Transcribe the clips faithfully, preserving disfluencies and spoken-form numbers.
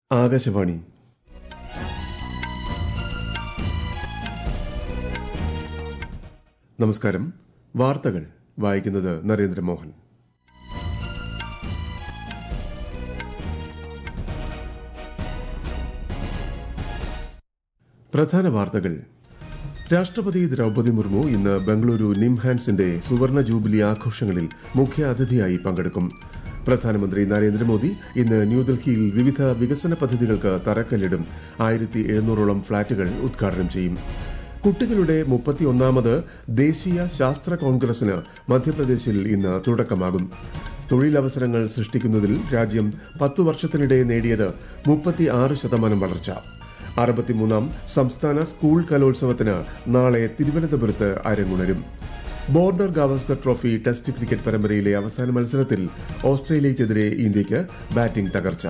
ആകാശവാണി. നമസ്കാരം. വാർത്തകൾ വായിക്കുന്നത് നരേന്ദ്രമോഹൻ. പ്രധാന വാർത്തകൾ. രാഷ്ട്രപതി ദ്രൌപദി മുർമു ഇന്ന് ബംഗളൂരു നിംഹാൻസിന്റെ സുവർണ ജൂബിലി ആഘോഷങ്ങളിൽ മുഖ്യ അതിഥിയായി പങ്കെടുക്കും. പ്രധാനമന്ത്രി നരേന്ദ്രമോദി ഇന്ന് ന്യൂഡൽഹിയിൽ വിവിധ വികസന പദ്ധതികൾക്ക് തറക്കല്ലിടും. ആയിരത്തി എഴുന്നൂറോളം ഫ്ളാറ്റുകൾ ഉദ്ഘാടനം ചെയ്യും. കുട്ടികളുടെ മുപ്പത്തിയൊന്നാമത് ദേശീയ ശാസ്ത്ര കോൺഗ്രസിന് മധ്യപ്രദേശിൽ ഇന്ന് തുടക്കമാകും. തൊഴിലവസരങ്ങൾ സൃഷ്ടിക്കുന്നതിൽ രാജ്യം പത്തു വർഷത്തിനിടെ നേടിയത് മുപ്പത്തി ആറ് ശതമാനം വളർച്ച. അറുപത്തിമൂന്നാം സംസ്ഥാന സ്കൂൾ കലോത്സവത്തിന് നാളെ തിരുവനന്തപുരത്ത് അരങ്ങുണരും. Border Gavaskar trophy test cricket പരമ്പരയിലെ അവസാന മത്സരത്തിൽ ഓസ്ട്രേലിയയ്ക്കെതിരെ ഇന്ത്യയ്ക്ക് ബാറ്റിംഗ് തകർച്ച.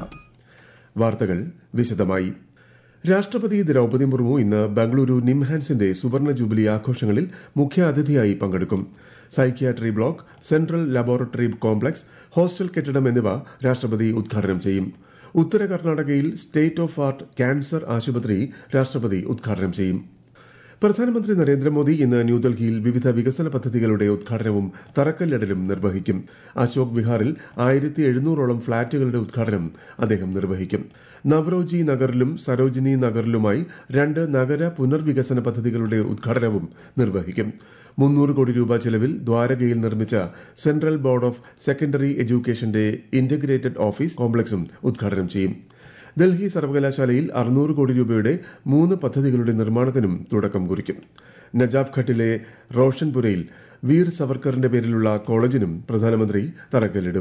വാർത്തകൾ വിശദമായി. രാഷ്ട്രപതി ദ്രൌപദി മുർമു ഇന്ന് ബംഗളൂരു നിംഹാൻസിന്റെ സുവർണ ജൂബിലി ആഘോഷങ്ങളിൽ മുഖ്യ അതിഥിയായി പങ്കെടുക്കും. Psychiatry block, central laboratory complex, hostel കെട്ടിടം എന്നിവ രാഷ്ട്രപതി ഉദ്ഘാടനം ചെയ്യും. ഉത്തര കർണാടകയിൽ സ്റ്റേറ്റ് ഓഫ് ആർട്ട് ക്യാൻസർ ആശുപത്രി രാഷ്ട്രപതി ഉദ്ഘാടനം ചെയ്യും. പ്രധാനമന്ത്രി നരേന്ദ്രമോദി ഇന്ന് ന്യൂഡൽഹിയിൽ വിവിധ വികസന പദ്ധതികളുടെ ഉദ്ഘാടനവും തറക്കല്ലിടലും നിർവഹിക്കും. അശോക് വിഹാറിൽ ആയിരത്തി എഴുന്നൂറോളം ഫ്ളാറ്റുകളുടെ ഉദ്ഘാടനം അദ്ദേഹം നിർവഹിക്കും. നവറോജി നഗറിലും സരോജിനി നഗറിലുമായി രണ്ട് നഗര പുനർവികസന പദ്ധതികളുടെ ഉദ്ഘാടനവും നിർവഹിക്കും. മുന്നൂറ് കോടി രൂപ ചെലവിൽ ദ്വാരകയിൽ നിർമ്മിച്ച സെൻട്രൽ ബോർഡ് ഓഫ് സെക്കൻഡറി എഡ്യൂക്കേഷന്റെ ഇന്റഗ്രേറ്റഡ് ഓഫീസ് കോംപ്ലക്സും ഉദ്ഘാടനം ചെയ്യും. ഡൽഹി സർവകലാശാലയിൽ അറുന്നൂറ് കോടി രൂപയുടെ മൂന്ന് പദ്ധതികളുടെ നിർമ്മാണത്തിനും തുടക്കം കുറിക്കും. നജാഫ് ഘട്ടിലെ റോഷൻപുരയിൽ വീർ സവർക്കറിന്റെ പേരിലുള്ള കോളേജിനും പ്രധാനമന്ത്രി തറക്കല്ലിടും.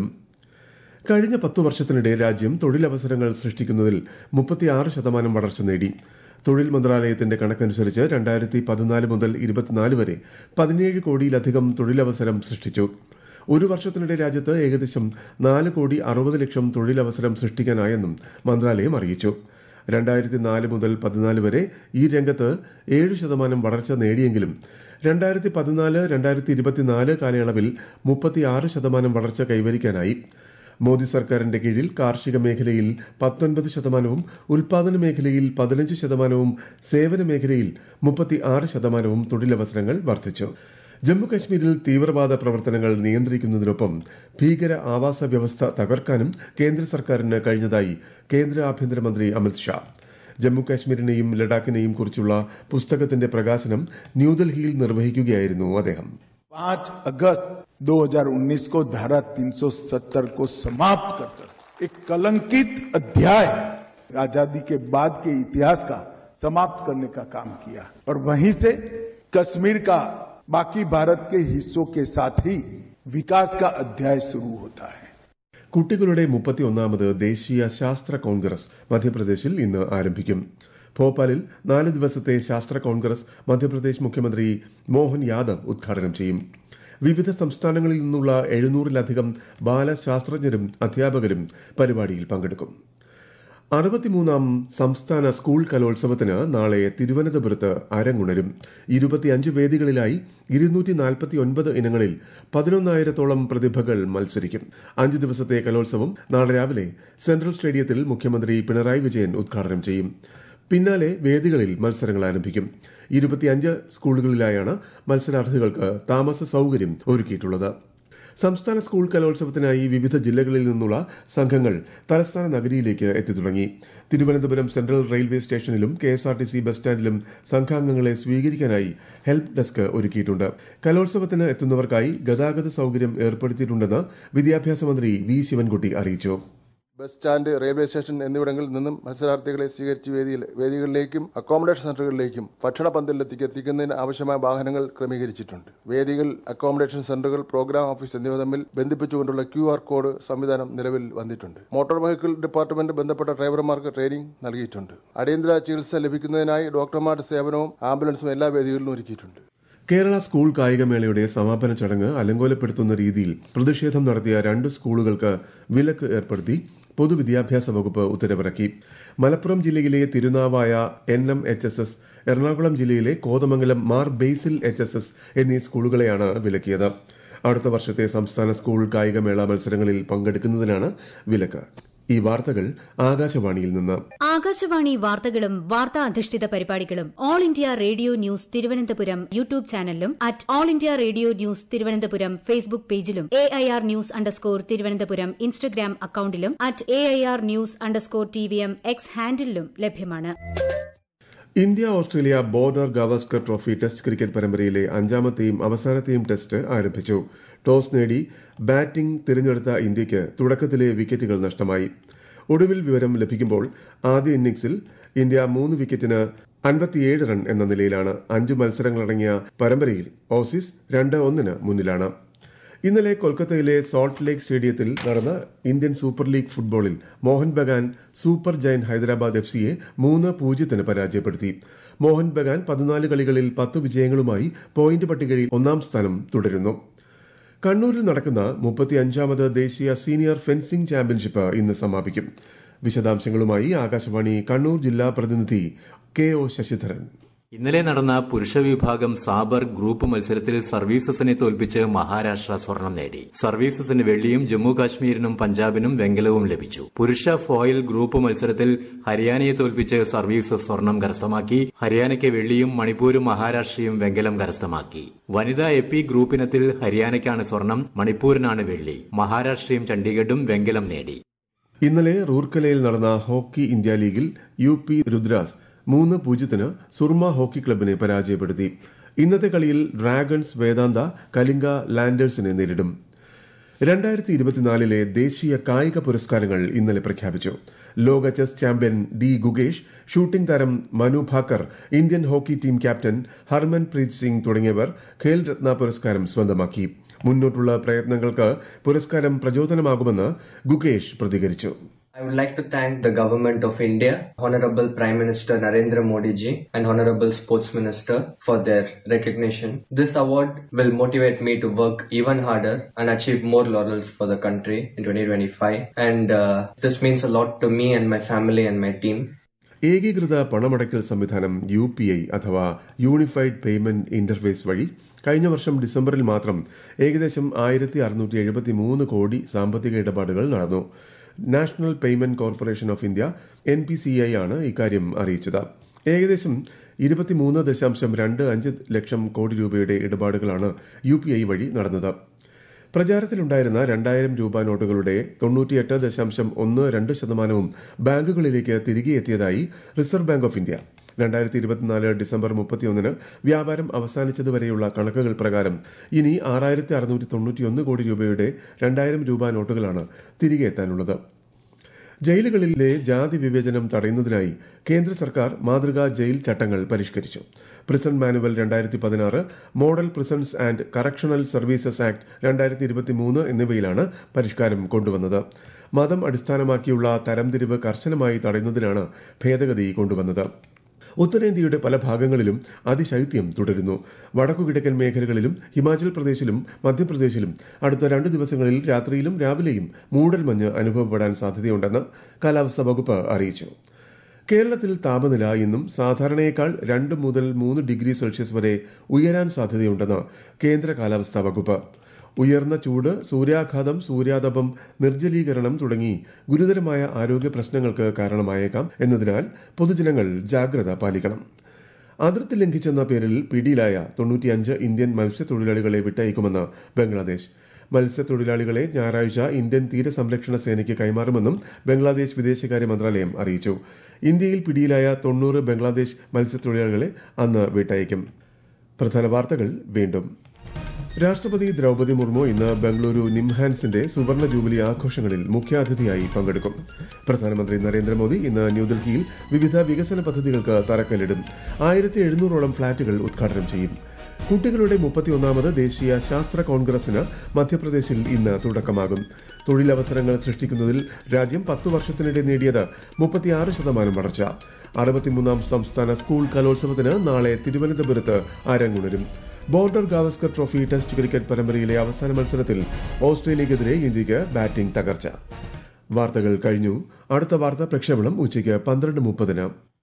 കഴിഞ്ഞ പത്തു വർഷത്തിനിടെ രാജ്യം തൊഴിലവസരങ്ങൾ സൃഷ്ടിക്കുന്നതിൽ മുപ്പത്തിയാറ് ശതമാനം വളർച്ച നേടി. തൊഴിൽ മന്ത്രാലയത്തിന്റെ കണക്കനുസരിച്ച് രണ്ടായിരത്തി പതിനാല് മുതൽ ഇരുപത്തിനാല് വരെ പതിനേഴ് കോടിയിലധികം തൊഴിലവസരം സൃഷ്ടിച്ചു. ഒരു വർഷത്തിനിടെ രാജ്യത്ത് ഏകദേശം നാല് കോടി അറുപത് ലക്ഷം തൊഴിലവസരം സൃഷ്ടിക്കാനായെന്നും മന്ത്രാലയം അറിയിച്ചു. രണ്ടായിരത്തി നാല് മുതൽ പതിനാല് വരെ ഈ രംഗത്ത് ഏഴ് ശതമാനം വളർച്ച നേടിയെങ്കിലും രണ്ടായിരത്തി പതിനാല് രണ്ടായിരത്തി ഇരുപത്തിനാല് കാലയളവിൽ മുപ്പത്തിയാറ് ശതമാനം വളർച്ച കൈവരിക്കാനായി. മോദി സർക്കാരിന്റെ കീഴിൽ കാർഷിക മേഖലയിൽ പത്തൊൻപത് ശതമാനവും ഉൽപാദന മേഖലയിൽ പതിനഞ്ച് ശതമാനവും സേവന മേഖലയിൽ മുപ്പത്തി ആറ് ശതമാനവും തൊഴിലവസരങ്ങൾ വർദ്ധിച്ചു. ജമ്മുകശ്മീരിൽ തീവ്രവാദ പ്രവർത്തനങ്ങൾ നിയന്ത്രിക്കുന്നതിനൊപ്പം ഭീകര ആവാസ വ്യവസ്ഥ തകർക്കാനും കേന്ദ്ര സർക്കാരിന് കഴിഞ്ഞതായി കേന്ദ്ര ആഭ്യന്തരമന്ത്രി അമിത്ഷാ. ജമ്മുകശ്മീരിനെയും ലഡാക്കിനെയും കുറിച്ചുള്ള പുസ്തകത്തിന്റെ പ്രകാശനം ന്യൂഡൽഹിയിൽ നിർവഹിക്കുകയായിരുന്നു അദ്ദേഹം. पांच अगस्त दो हज़ार उन्नीस को धारा तीन सौ सत्तर को समाप्त कर एक कलंकित अध्याय आजादी के बाद के इतिहास का समाप्त करने का काम किया और वहीं से कश्मीर का बाकी भारत के हिस्सों के साथ ही विकास का अध्याय शुरू होता है. കുട്ടികളുടെ മുപ്പത്തിയൊന്നാമത് ദേശീയ ശാസ്ത്ര കോൺഗ്രസ് മധ്യപ്രദേശിൽ ഇന്ന് ആരംഭിക്കും. ഭോപ്പാലിൽ നാല് ദിവസത്തെ ശാസ്ത്ര കോൺഗ്രസ് മധ്യപ്രദേശ് മുഖ്യമന്ത്രി മോഹൻ യാദവ് ഉദ്ഘാടനം ചെയ്യും. വിവിധ സംസ്ഥാനങ്ങളിൽ നിന്നുള്ള എഴുന്നൂറിലധികം ബാലശാസ്ത്രജ്ഞരും അധ്യാപകരും പരിപാടിയിൽ പങ്കെടുക്കും. അറുപത്തിമൂന്നാം സംസ്ഥാന സ്കൂൾ കലോത്സവത്തിന് നാളെ തിരുവനന്തപുരത്ത് അരങ്ങുണരും. ഇരുപത്തിയഞ്ച് വേദികളിലായി ഇരുന്നൂറ്റി നാൽപ്പത്തി ഒൻപത് ഇനങ്ങളിൽ പതിനൊന്നായിരത്തോളം പ്രതിഭകൾ മത്സരിക്കും. അഞ്ചു ദിവസത്തെ കലോത്സവം നാളെ രാവിലെ സെൻട്രൽ സ്റ്റേഡിയത്തിൽ മുഖ്യമന്ത്രി പിണറായി വിജയൻ ഉദ്ഘാടനം ചെയ്യും. പിന്നാലെ വേദികളിൽ മത്സരങ്ങൾ ആരംഭിക്കും. ഇരുപത്തിയഞ്ച് സ്കൂളുകളിലായാണ് മത്സരാർത്ഥികൾക്ക് താമസ സൌകര്യം ഒരുക്കിയിട്ടുള്ളത്. സംസ്ഥാന സ്കൂൾ കലോത്സവത്തിനായി വിവിധ ജില്ലകളിൽ നിന്നുള്ള സംഘങ്ങൾ തലസ്ഥാന നഗരിയിലേക്ക് എത്തിത്തുടങ്ങി. തിരുവനന്തപുരം സെൻട്രൽ റെയിൽവേ സ്റ്റേഷനിലും K S R T C bus സ്റ്റാൻഡിലും സംഘാംഗങ്ങളെ സ്വീകരിക്കാനായി ഹെൽപ്പ് ഡെസ്ക് ഒരുക്കിയിട്ടുണ്ട്. കലോത്സവത്തിന് എത്തുന്നവർക്കായി ഗതാഗത സൌകര്യം ഏർപ്പെടുത്തിയിട്ടുണ്ടെന്ന് വിദ്യാഭ്യാസ മന്ത്രി വി ശിവൻകുട്ടി അറിയിച്ചു. ബസ് സ്റ്റാൻഡ്, റെയിൽവേ സ്റ്റേഷൻ എന്നിവിടങ്ങളിൽ നിന്നും മത്സരാർത്ഥികളെ സ്വീകരിച്ച് വേദിയിൽ വേദികളിലേക്കും അക്കോമഡേഷൻ സെന്ററുകളിലേക്കും ഭക്ഷണ പന്തലിലേക്ക് എത്തിക്കുന്നതിന് ആവശ്യമായ വാഹനങ്ങൾ ക്രമീകരിച്ചിട്ടുണ്ട്. വേദികൾ, അക്കോമഡേഷൻ സെന്ററുകൾ, പ്രോഗ്രാം ഓഫീസ് എന്നിവ തമ്മിൽ ബന്ധിപ്പിച്ചുകൊണ്ടുള്ള ക്യു ആർ കോഡ് സംവിധാനം നിലവിൽ വന്നിട്ടുണ്ട്. മോട്ടോർ വെഹിക്കിൾ ഡിപ്പാർട്ട്മെന്റ് ബന്ധപ്പെട്ട ഡ്രൈവർമാർക്ക് ട്രെയിനിംഗ് നൽകിയിട്ടുണ്ട്. അടിയന്തര ചികിത്സ ലഭിക്കുന്നതിനായി ഡോക്ടർമാരുടെ സേവനവും ആംബുലൻസും എല്ലാ വേദികളിലും ഒരുക്കിയിട്ടുണ്ട്. കേരള സ്കൂൾ കായികമേളയുടെ സമാപന ചടങ്ങ് അലങ്കോലപ്പെടുത്തുന്ന രീതിയിൽ പ്രതിഷേധം നടത്തിയ രണ്ട് സ്കൂളുകൾക്ക് വിലക്ക് ഏർപ്പെടുത്തി പൊതുവിദ്യാഭ്യാസ വകുപ്പ് ഉത്തരവിറക്കി. മലപ്പുറം ജില്ലയിലെ Tirunavaya N M H S S, Ernakulam ജില്ലയിലെ Kothamangalam Mar Basil H S S എന്നീ സ്കൂളുകളെയാണ് വിലക്കിയത്. അടുത്ത വർഷത്തെ സംസ്ഥാന സ്കൂൾ കായികമേള മത്സരങ്ങളിൽ പങ്കെടുക്കുന്നതിനാണ് വിലക്ക്. ഈ വാർത്തകൾ ആകാശവാണിയിൽ നിന്ന്. ആകാശവാണി വാർത്തകളും വാർത്താ അധിഷ്ഠിത പരിപാടികളും all India radio news Thiruvananthapuram YouTube ചാനലിലും at all India radio news Thiruvananthapuram Facebook പേജിലും A I R news underscore Thiruvananthapuram Instagram അക്കൌണ്ടിലും at A I R news underscore T V M X ഹാൻഡിലും ലഭ്യമാണ്. India Australia border Gavaskar trophy test cricket പരമ്പരയിലെ അഞ്ചാമത്തെയും അവസാനത്തെയും test ആരംഭിച്ചു. Toss നേടി ബാറ്റിംഗ് തിരഞ്ഞെടുത്ത ഇന്ത്യയ്ക്ക് തുടക്കത്തിലെ വിക്കറ്റുകൾ നഷ്ടമായി. ഒടുവിൽ വിവരം ലഭിക്കുമ്പോൾ ആദ്യ ഇന്നിംഗ്സിൽ ഇന്ത്യ മൂന്ന് വിക്കറ്റിന് അൻപത്തിയേഴ് റൺ എന്ന നിലയിലാണ്. അഞ്ചു മത്സരങ്ങളടങ്ങിയ പരമ്പരയിൽ ഓസീസ് രണ്ട് ഒന്നിന് മുന്നിലാണ്. ഇന്നലെ കൊൽക്കത്തയിലെ സോൾട്ട് ലേക്ക് സ്റ്റേഡിയത്തിൽ നടന്ന ഇന്ത്യൻ സൂപ്പർ ലീഗ് ഫുട്ബോളിൽ Mohun Bagan super giant Hyderabad F സിയെ മൂന്ന് പൂജ്യത്തിന് പരാജയപ്പെടുത്തി. മോഹൻ ബഗാൻ പതിനാല് കളികളിൽ പത്ത് വിജയങ്ങളുമായി പോയിന്റ് പട്ടികയിൽ ഒന്നാം സ്ഥാനം തുടരുന്നു. കണ്ണൂരിൽ നടക്കുന്ന മുപ്പത്തിയഞ്ചാമത് ദേശീയ സീനിയർ ഫെൻസിംഗ് ചാമ്പ്യൻഷിപ്പ് ഇന്ന് സമാപിക്കും. വിശദാംശങ്ങളുമായി ആകാശവാണി കണ്ണൂർ ജില്ലാ പ്രതിനിധി കെ ഒ ശശിധരൻ. ഇന്നലെ നടന്ന പുരുഷ വിഭാഗം സാബർ ഗ്രൂപ്പ് മത്സരത്തിൽ സർവീസസിനെ തോൽപ്പിച്ച് മഹാരാഷ്ട്ര സ്വർണം നേടി. സർവീസസിന് വെള്ളിയും ജമ്മു കാശ്മീരിനും പഞ്ചാബിനും വെങ്കലവും ലഭിച്ചു. പുരുഷ ഫോയിൽ ഗ്രൂപ്പ് മത്സരത്തിൽ ഹരിയാനയെ തോൽപ്പിച്ച് സർവീസസ് സ്വർണം കരസ്ഥമാക്കി. ഹരിയാനയ്ക്ക് വെള്ളിയും മണിപ്പൂരും മഹാരാഷ്ട്രയും വെങ്കലം കരസ്ഥമാക്കി. വനിതാ എപി ഗ്രൂപ്പിനത്തിൽ ഹരിയാനയ്ക്കാണ് സ്വർണം, മണിപ്പൂരിനാണ് വെള്ളി. മഹാരാഷ്ട്രയും ചണ്ഡീഗഡും വെങ്കലം നേടി. ഇന്നലെ റൂർക്കലയിൽ നടന്ന ഹോക്കി ഇന്ത്യ ലീഗിൽ യു പി രുദ്രാസ് മൂന്ന് പൂജ്യത്തിന് സുർമ ഹോക്കി ക്ലബിനെ പരാജയപ്പെടുത്തി. ഇന്നത്തെ കളിയിൽ ഡ്രാഗൺസ് വേദാന്ത കലിംഗ ലാൻഡേഴ്സിനെ നേരിടും. രണ്ടായിരത്തി ഇരുപത്തിനാലിലെ ദേശീയ കായിക പുരസ്കാരങ്ങൾ ഇന്നലെ പ്രഖ്യാപിച്ചു. ലോക chess champion D Gukesh, shooting താരം Manu Bhaker, Indian hockey team captain Harmanpreet Singh തുടങ്ങിയവർ ഖേൽ രത്ന പുരസ്കാരം സ്വന്തമാക്കി. മുന്നോട്ടുള്ള പ്രയത്നങ്ങൾക്ക് പുരസ്കാരം പ്രചോദനമാകുമെന്ന് ഗുഗേഷ് പ്രതികരിച്ചു. I would like to thank the Government of India, Honorable Prime Minister Narendra Modi ji and Honorable Sports Minister for their recognition. This award will motivate me to work even harder and achieve more laurels for the country in twenty twenty-five. And uh, this means a lot to me and my family and my team. ഏകീകൃത പണമടയ്ക്കൽ സംവിധാനം U P I അഥവാ unified payment interface വഴി കഴിഞ്ഞ വർഷം ഡിസംബറിൽ മാത്രം ഏകദേശം ആയിരത്തി അറുന്നൂറ്റി എഴുപത്തി മൂന്ന് കോടി സാമ്പത്തിക ഇടപാടുകൾ നടന്നു. National payment corporation of India N P C I ആണ് ഇക്കാര്യം അറിയിച്ചത്. ഏകദേശം ഇരുപത്തിമൂന്ന് ദശാംശം രണ്ട് അഞ്ച് ലക്ഷം കോടി രൂപയുടെ ഇടപാടുകളാണ് യു പി ഐ വഴി നടന്നത്. പ്രചാരത്തിലുണ്ടായിരുന്ന രണ്ടായിരം രൂപ നോട്ടുകളുടെ തൊണ്ണൂറ്റിയെട്ട് ദശാംശം ഒന്ന് രണ്ട് ശതമാനവും ബാങ്കുകളിലേക്ക് തിരികെ എത്തിയതായി റിസർവ് ബാങ്ക് ഓഫ് ഇന്ത്യ. രണ്ടായിരത്തി ഇരുപത്തിനാല് ഡിസംബർ മുപ്പത്തിയൊന്നിന് വ്യാപാരം അവസാനിച്ചതുവരെയുള്ള കണക്കുകൾ പ്രകാരം ഇനി ആറായിരത്തി അറുന്നൂറ്റി തൊണ്ണൂറ്റിയൊന്ന് കോടി രൂപയുടെ രണ്ടായിരം രൂപ നോട്ടുകളാണ് തിരികെ എത്താനുള്ളത്. ജയിലുകളിലെ ജാതി വിവേചനം തടയുന്നതിനായി കേന്ദ്ര സർക്കാർ മാതൃകാ ജയിൽ ചട്ടങ്ങൾ പരിഷ്കരിച്ചു. പ്രിസൺ മാനുവൽ രണ്ടായിരത്തി പതിനാറ്, model prisons and correctional services act രണ്ടായിരത്തി ഇരുപത്തിമൂന്ന് എന്നിവയിലാണ് പരിഷ്കാരം കൊണ്ടുവന്നത്. മതം അടിസ്ഥാനമാക്കിയുള്ള തരംതിരിവ് കർശനമായി തടയുന്നതിനാണ് ഭേദഗതി കൊണ്ടുവന്നത്. ഉത്തരേന്ത്യയുടെ പല ഭാഗങ്ങളിലും അതിശൈത്യം തുടരുന്നു. വടക്കുകിഴക്കൻ മേഖലകളിലും ഹിമാചൽ പ്രദേശിലും മധ്യപ്രദേശിലും അടുത്ത രണ്ട് ദിവസങ്ങളിൽ രാത്രിയിലും രാവിലെയും മൂടൽമഞ്ഞ് അനുഭവപ്പെടാൻ സാധ്യതയുണ്ടെന്ന് കാലാവസ്ഥാ വകുപ്പ് അറിയിച്ചു. കേരളത്തിൽ താപനില ഇന്നും സാധാരണയേക്കാൾ രണ്ട് മുതൽ മൂന്ന് ഡിഗ്രി സെൽഷ്യസ് വരെ ഉയരാൻ സാധ്യതയുണ്ടെന്ന് കേന്ദ്ര കാലാവസ്ഥാ വകുപ്പ്. ഉയർന്ന ചൂട്, സൂര്യാഘാതം, സൂര്യാതപം, നിർജ്ജലീകരണം തുടങ്ങി ഗുരുതരമായ ആരോഗ്യ പ്രശ്നങ്ങൾക്ക് കാരണമായേക്കാം എന്നതിനാൽ പൊതുജനങ്ങൾ ജാഗ്രത പാലിക്കണം. അതിർത്തി ലംഘിച്ചെന്ന പേരിൽ പിടിയിലായ തൊണ്ണൂറ്റിയഞ്ച് ഇന്ത്യൻ മത്സ്യത്തൊഴിലാളികളെ വിട്ടയക്കുമെന്ന് ബംഗ്ലാദേശ്. മത്സ്യത്തൊഴിലാളികളെ ഞായറാഴ്ച ഇന്ത്യൻ തീരസംരക്ഷണ സേനയ്ക്ക് കൈമാറുമെന്നും ബംഗ്ലാദേശ് വിദേശകാര്യ മന്ത്രാലയം അറിയിച്ചു. ഇന്ത്യയിൽ പിടിയിലായ തൊണ്ണൂറ് ബംഗ്ലാദേശ് മത്സ്യത്തൊഴിലാളികളെ അന്ന് വിട്ടയക്കും. പ്രധാന വാർത്തകൾ വീണ്ടും. രാഷ്ട്രപതി ദ്രൌപദി മുർമു ഇന്ന് ബംഗളൂരു നിംഹാൻസിന്റെ സുവർണ ജൂബിലി ആഘോഷങ്ങളിൽ മുഖ്യാതിഥിയായി പങ്കെടുക്കും. പ്രധാനമന്ത്രി നരേന്ദ്രമോദി ഇന്ന് ന്യൂഡൽഹിയിൽ വിവിധ വികസന പദ്ധതികൾക്ക് തറക്കല്ലിടും. ആയിരത്തി എഴുന്നൂറോളം ഫ്ളാറ്റുകൾ ഉദ്ഘാടനം ചെയ്യും. കുട്ടികളുടെ മുപ്പത്തിയൊന്നാമത് ദേശീയ ശാസ്ത്ര കോൺഗ്രസിന് മധ്യപ്രദേശിൽ ഇന്ന് തുടക്കമാകും. തൊഴിലവസരങ്ങൾ സൃഷ്ടിക്കുന്നതിൽ രാജ്യം പത്തു വർഷത്തിനിടെ നേടിയത് മുപ്പത്തിയാറ് ശതമാനം വളർച്ച. അറുപത്തിമൂന്നാം സംസ്ഥാന സ്കൂൾ കലോത്സവത്തിന് നാളെ തിരുവനന്തപുരത്ത് അരങ്ങുണരും. Border Gavaskar trophy test cricket പരമ്പരയിലെ അവസാന മത്സരത്തിൽ ഓസ്ട്രേലിയക്കെതിരെ ഇന്ത്യയ്ക്ക് ബാറ്റിംഗ് തകർച്ച. വാർത്തകൾ കഴിഞ്ഞു. അടുത്ത വാർത്താ പ്രക്ഷേപണം ഉച്ചയ്ക്ക് പന്ത്രണ്ട് മുപ്പതിന്.